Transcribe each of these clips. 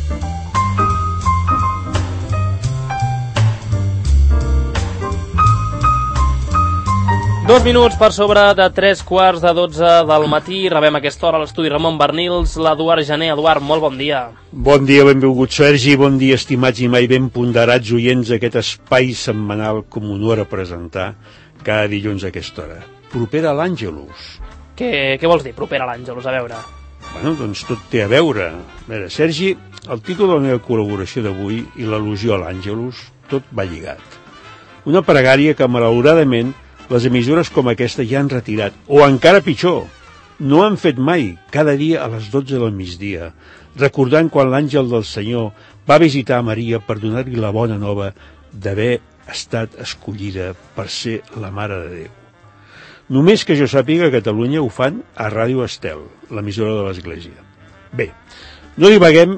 Dos minuts per sobre de 3:45 del matí. Rebem a aquesta hora a l'estudi Ramon Bernils, l'Eduard Gené. Eduard, molt bon dia. Bon dia, benvingut Sergi, bon dia estimats i mai ben ponderats oients d'aquest espai setmanal com honor a presentar cada dilluns a aquesta hora. Propera a l'Àngelus. Què vols dir, propera a l'Àngelus? A veure. Bueno, doncs tot té a veure. A veure, Sergi, el títol de la meva col·laboració d'avui i l'al·lusió a l'Àngelus, tot va lligat. Una pregària que malauradament les emissores com aquesta ja han retirat, o encara pitjor, no han fet mai, cada dia a les 12 del migdia, recordant quan l'àngel del Senyor va visitar a Maria per donar-li la bona nova d'haver estat escollida per ser la Mare de Déu. Només que jo sàpiga, a Catalunya ho fan a Ràdio Estel, l'emissora de l'Església. Bé, no hi vaguem.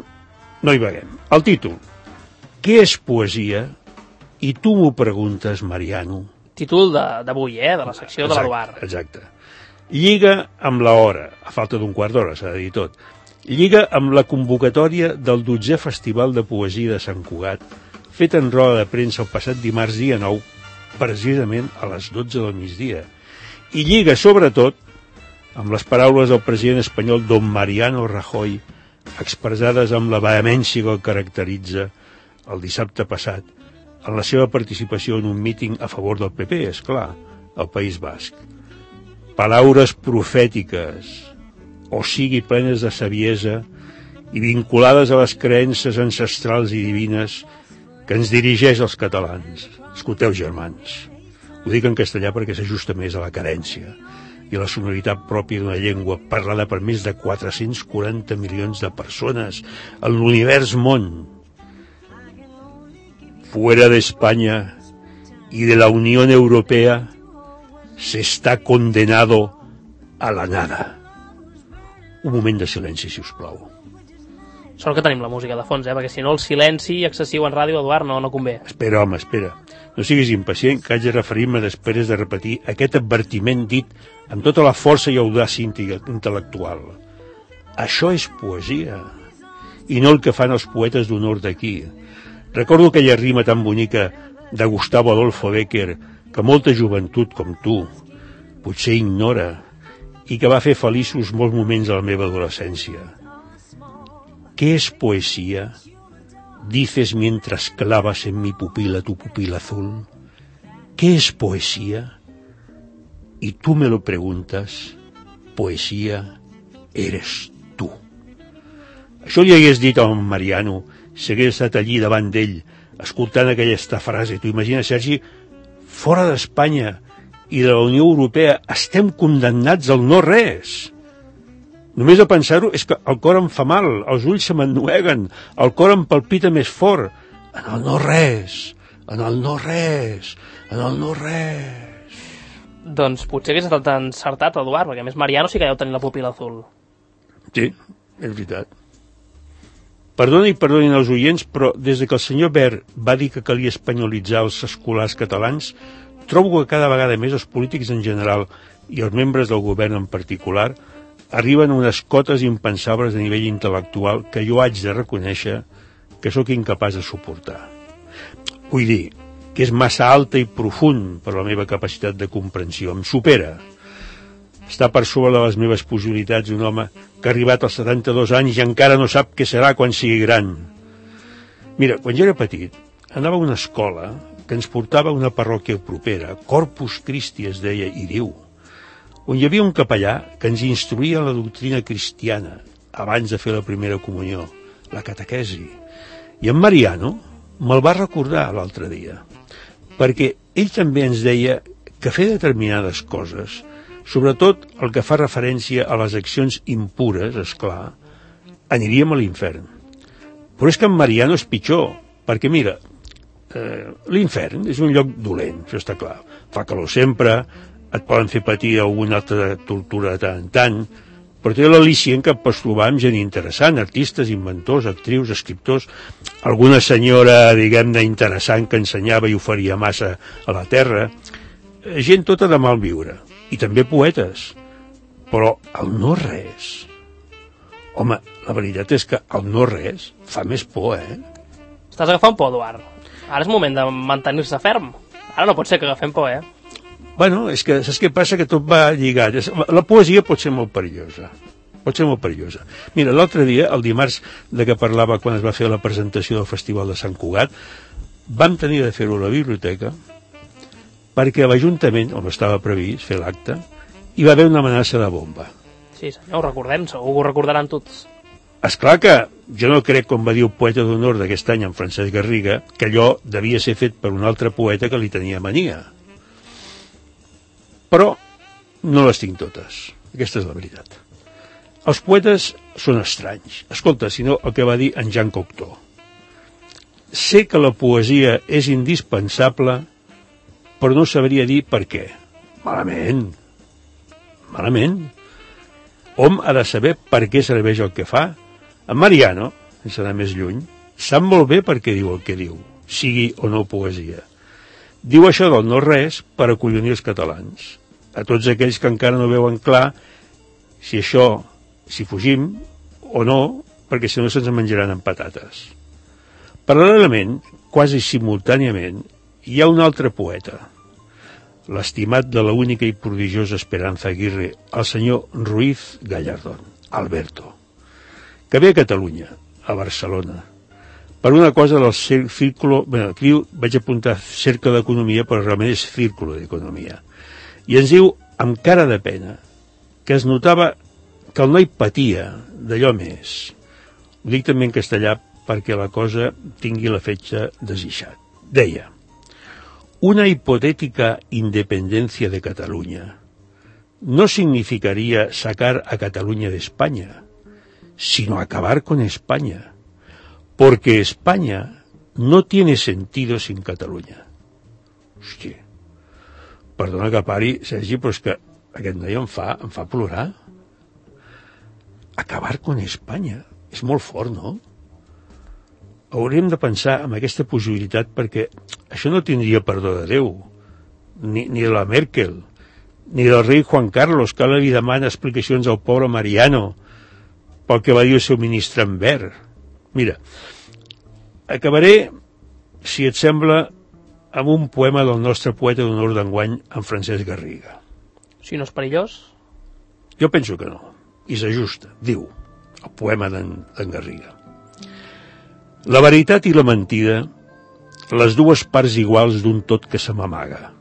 El títol, què és poesia? I tu m'ho preguntes, Mariano. Títol d'avui, de la secció de l'Eduard. Exacte. Lliga amb l'hora, a falta d'un quart d'hora, s'ha de dir tot. Lliga amb la convocatòria del 12è Festival de Poesia de Sant Cugat, fet en roda de premsa el passat dimarts dia 9, precisament a les 12 del migdia. I lliga, sobretot, amb les paraules del president espanyol don Mariano Rajoy, expressades amb la vehemència que el caracteritza el dissabte passat, en la seva participació en un míting a favor del PP, és clar, al País Basc. Paraules profètiques, o sigui plenes de saviesa i vinculades a les creences ancestrals i divines que ens dirigeix als catalans. Escolteu, germans, ho dic en castellà perquè s'ajusta més a la cadència i a la sonoritat pròpia d'una llengua parlada per més de 440 milions de persones en l'univers món. Fuera de España y de la Unión Europea se está condenado a la nada. Un moment de silenci, si us plau. Sort que tenim la música de fons, perquè si no el silenci excessiu en ràdio, Eduard, no convé. Espera, home, espera. No siguis impacient, que haig de referir-me després de repetir aquest advertiment dit amb tota la força i audàcia intel·lectual. Això és poesia, i no el que fan els poetes d'honor d'aquí. Recordo aquella rima tan bonica de Gustavo Adolfo Bécquer que molta joventut com tu potser ignora i que va fer feliços molts moments de la meva adolescència. ¿Qué es poesía? Dices mientras clavas en mi pupila tu pupila azul. ¿Qué es poesía? Y tú me lo preguntas. Poesía eres tu. Això li hagués dit al Mariano si hagués estat allí davant d'ell, escoltant aquesta frase. Tu imagines, Sergi, fora d'Espanya i de la Unió Europea estem condemnats al no res. Només a pensar-ho és que el cor em fa mal, els ulls se m'ennueguen, el cor em palpita més fort. En el no res, en el no res, en el no res. Doncs potser hagués estat encertat, Eduard, perquè a més Mariano sí que deu tenir la pupila azul. Sí, és veritat. Perdonin els oients, però des que el senyor Wert va dir que calia espanyolitzar els escolars catalans, trobo que cada vegada més els polítics en general i els membres del govern en particular arriben a unes cotes impensables a nivell intel·lectual que jo haig de reconèixer que sóc incapaç de suportar. Vull dir que és massa alta i profund per la meva capacitat de comprensió. Em supera. Està per sobre de les meves possibilitats un home que ha arribat als 72 anys i encara no sap què serà quan sigui gran. Mira, quan jo era petit, anava a una escola que ens portava a una parròquia propera, Corpus Christi es deia, i diu, on hi havia un capellà que ens instruïa en la doctrina cristiana abans de fer la primera comunió, la catequesi. I en Mariano me'l va recordar l'altre dia, perquè ell també ens deia que fer determinades coses, sobretot el que fa referència a les accions impures, esclar, aniríem a l'infern. Però és que en Mariano és pitjor, perquè mira, l'infern és un lloc dolent, això està clar. Fa calor sempre, et poden fer patir alguna altra tortura de tant en tant, però té l'al·licient que pots trobar amb gent interessant, artistes, inventors, actrius, escriptors, alguna senyora, diguem-ne, interessant que ensenyava i oferia massa a la terra, gent tota de mal viure, i també poetes, però el no res. Home, La veritat és que el no res fa més por, Estàs agafant por, Eduard. Ara és moment de mantenir-se ferm. Ara no pot ser que agafem por, Bueno, és que saps què passa? Que tot va lligat. La poesia pot ser molt perillosa. Mira, l'altre dia, el dimarts de què parlava quan es va fer la presentació del Festival de Sant Cugat, vam tenir de fer-ho a la biblioteca perquè a l'Ajuntament, on estava previst fer l'acte, hi va haver una amenaça de bomba. Sí, senyor, ho recordem, segur que ho recordaran tots. Esclar que jo no crec, com va dir el poeta d'honor d'aquest any, en Francesc Garriga, que allò devia ser fet per un altre poeta que li tenia mania. Però no les tinc totes. Aquesta és la veritat. Els poetes són estranys. Escolta, si no, el que va dir en Jean Cocteau. Sé que la poesia és indispensable, però no sabria dir per què. Malament. Hom ha de saber per què serveix el que fa. En Mariano, sense anar més lluny, sap molt bé per què diu el que diu, sigui o no poesia. Diu això del no res per acollonir els catalans. A tots aquells que encara no veuen clar si fugim o no, perquè si no se'ns menjaran amb patates. Paral·lelament, quasi simultàniament, hi ha un altre poeta, l'estimat de la única i prodigiosa Esperanza Aguirre, el senyor Ruiz Gallardón, Alberto, que ve a Catalunya, a Barcelona, per una cosa del círculo, aquí vaig apuntar cercle d'economia, però realment és círculo d'economia, i ens diu, amb cara de pena, que es notava que el noi patia d'allò més. Ho dic també en castellà perquè la cosa tingui la fetge desguixat. Deia: una hipotética independencia de Cataluña no significaría sacar a Cataluña de España, sino acabar con España, porque España no tiene sentido sin Cataluña. Hòstia, perdona que pari, Sergi, però és que aquest noi em fa plorar. Acabar con España. És molt fort, no? Hauríem de pensar en aquesta possibilitat perquè això no tindria perdó de Déu, ni de la Merkel, ni del rei Juan Carlos, que ara li demana explicacions al pobre Mariano pel que va dir el seu ministre en verd. Mira, acabaré, si et sembla, amb un poema del nostre poeta d'honor d'enguany, en Francesc Garriga. Si no és perillós? Jo penso que no, i s'ajusta, diu el poema d'en Garriga. La veritat i la mentida, les dues parts iguals d'un tot que se m'amaga.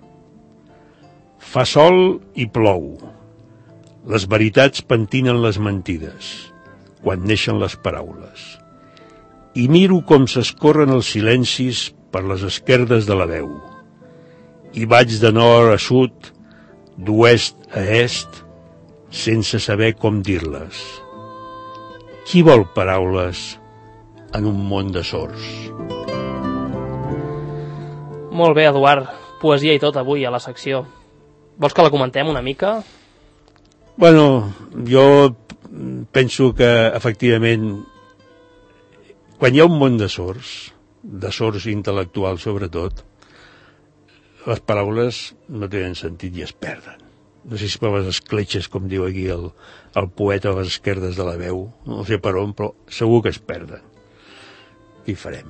Fa sol i plou. Les veritats pentinen les mentides, quan neixen les paraules. I miro com s'escorren els silencis per les esquerdes de la veu. I vaig de nord a sud, d'oest a est, sense saber com dir-les. Qui vol paraules en un món de sords? Molt bé, Eduard. Poesia i tot avui a la secció. Vols que la comentem una mica? Bueno, jo penso que, efectivament, quan hi ha un món de sords intel·lectuals sobretot, les paraules no tenen sentit i es perden. No sé si per les escletxes, com diu aquí el poeta, a les esquerdes de la veu, no sé per on, però segur que es perden. Què hi farem?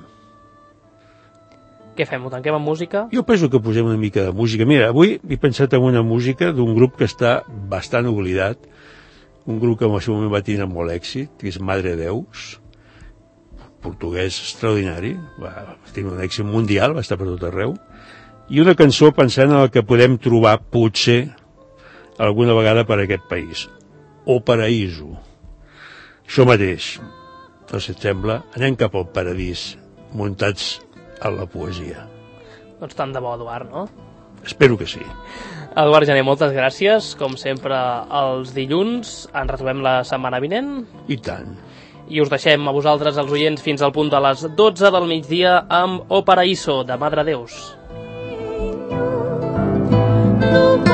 Què fem? Ho tanquem amb música? Jo penso que posem una mica de música. Mira, avui he pensat en una música d'un grup que està bastant oblidat, un grup que en el seu moment va tenir molt èxit, que és Madre Deus, portuguès extraordinari, va tenir un èxit mundial, va estar per tot arreu, i una cançó pensant en el que podem trobar, potser, alguna vegada per aquest país. O Paraíso. Això mateix. No sé, et sembla? Anem cap al paradís, muntats a la poesia. Doncs tant de bo, Eduard, no? Espero que sí. Eduard Jané, moltes gràcies. Com sempre, els dilluns. Ens retrobem la setmana vinent. I tant. I us deixem a vosaltres, els oients, fins al punt de les 12 del migdia amb O Paraíso, de Madre Deus.